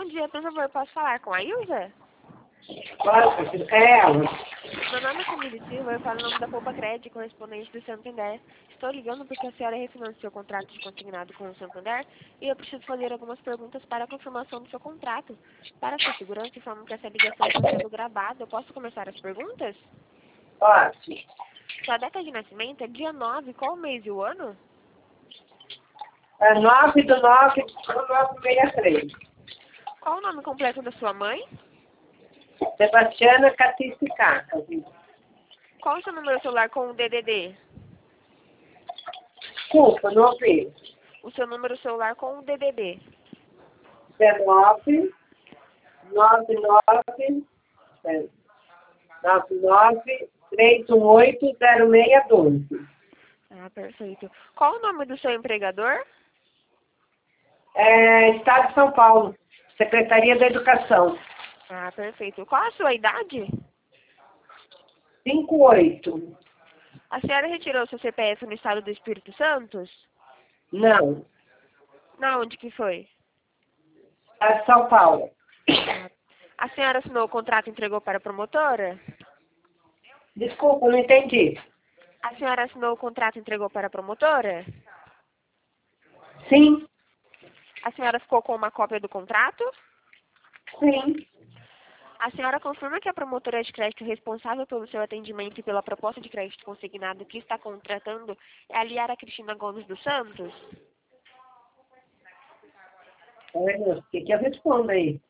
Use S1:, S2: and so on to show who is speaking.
S1: dia, por favor, posso falar com a Ilza?
S2: É ela.
S1: Meu nome é Camille Silva, eu falo em nome da Poupa Crédito, correspondente do Santander. Estou ligando porque a senhora refinanciou o contrato de consignado com o Santander e eu preciso fazer algumas perguntas para a confirmação do seu contrato. Para sua segurança, informo que essa ligação está sendo gravada. Eu posso começar as perguntas?
S2: Pode.
S1: Sua data de nascimento é dia 9, qual o mês e o ano?
S2: É 9/9/1963.
S1: Qual o nome completo da sua mãe?
S2: Sebastiana Catisticaca.
S1: Qual o seu número celular com o DDD?
S2: Desculpa, não ouvi.
S1: O seu número celular com o DDD.
S2: 19 99 99 318 0612.
S1: Ah, perfeito. Qual o nome do seu empregador?
S2: Estado de São Paulo, Secretaria da Educação.
S1: Ah, perfeito. Qual a sua idade?
S2: 58.
S1: A senhora retirou seu CPF no estado do Espírito Santo?
S2: Não,
S1: Na onde que foi?
S2: Estado de São Paulo.
S1: A senhora assinou o contrato e entregou para a promotora?
S2: Desculpa, não entendi.
S1: A senhora assinou o contrato e entregou para a promotora?
S2: Sim,
S1: A senhora ficou com uma cópia do contrato?
S2: sim.
S1: A senhora confirma que a promotora de crédito responsável pelo seu atendimento e pela proposta de crédito consignado que está contratando é a Liara Cristina Gomes dos Santos?
S2: O que eu respondo aí?